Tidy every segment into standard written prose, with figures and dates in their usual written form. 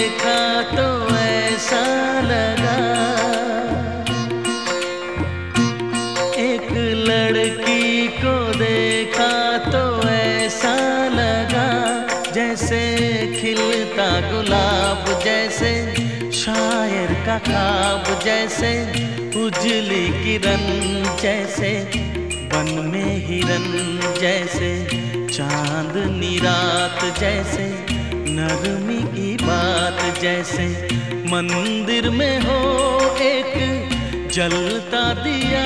देखा तो ऐसा लगा, एक लड़की को देखा तो ऐसा लगा, जैसे खिलता गुलाब, जैसे शायर का ख्वाब, जैसे उजली किरण, जैसे बन में हिरन, जैसे चांदनी रात, जैसे नरमी की बात, जैसे मंदिर में हो एक जलता दिया।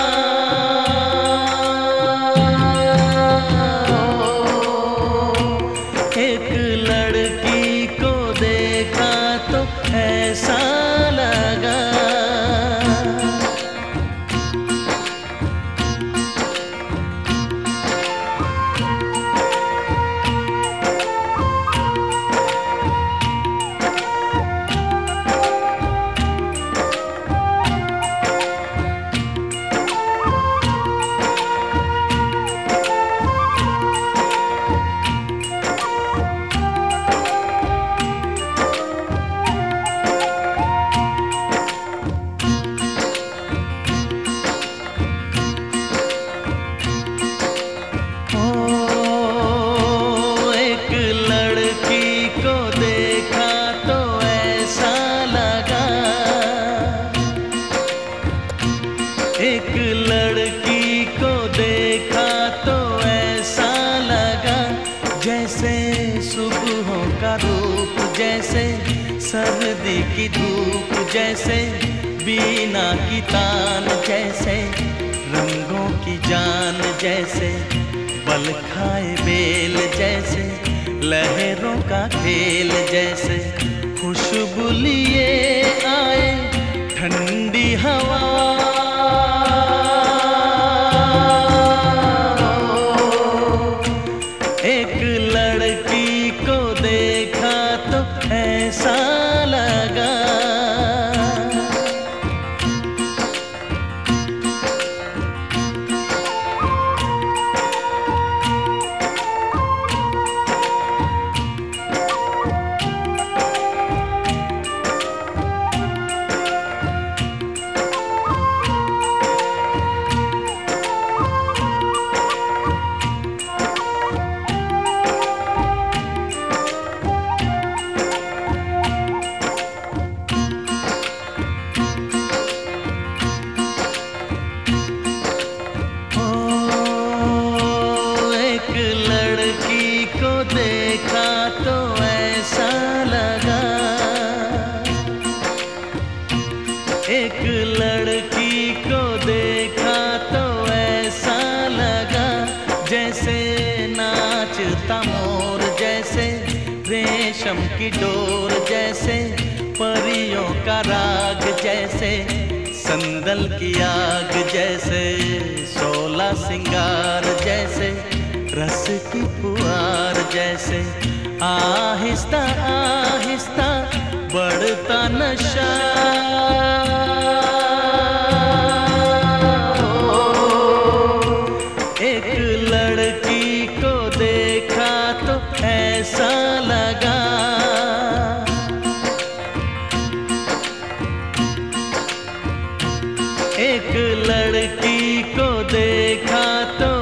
एक लड़की को देखा तो ऐसा लगा। एक लड़की को देखा तो ऐसा लगा, जैसे सुबहों का रूप, जैसे सर्दी की धूप, जैसे बीना की तान, जैसे रंगों की जान, जैसे बल खाए बेल, जैसे लहरों का खेल, जैसे खुशबू लिए आए ठंडी हवा। एक लड़की को देखा तो ऐसा लगा। लड़की को देखा तो ऐसा लगा, एक लड़की को देखा तो ऐसा लगा, जैसे नाचता मोर, जैसे रेशम की डोर, जैसे परियों का राग, जैसे संदल की आग, जैसे 16 सिंगार, जैसे रस की फुहार, जैसे आहिस्ता आहिस्ता बढ़ता नशा। एक लड़की को देखा तो ऐसा लगा, एक लड़की को देखा तो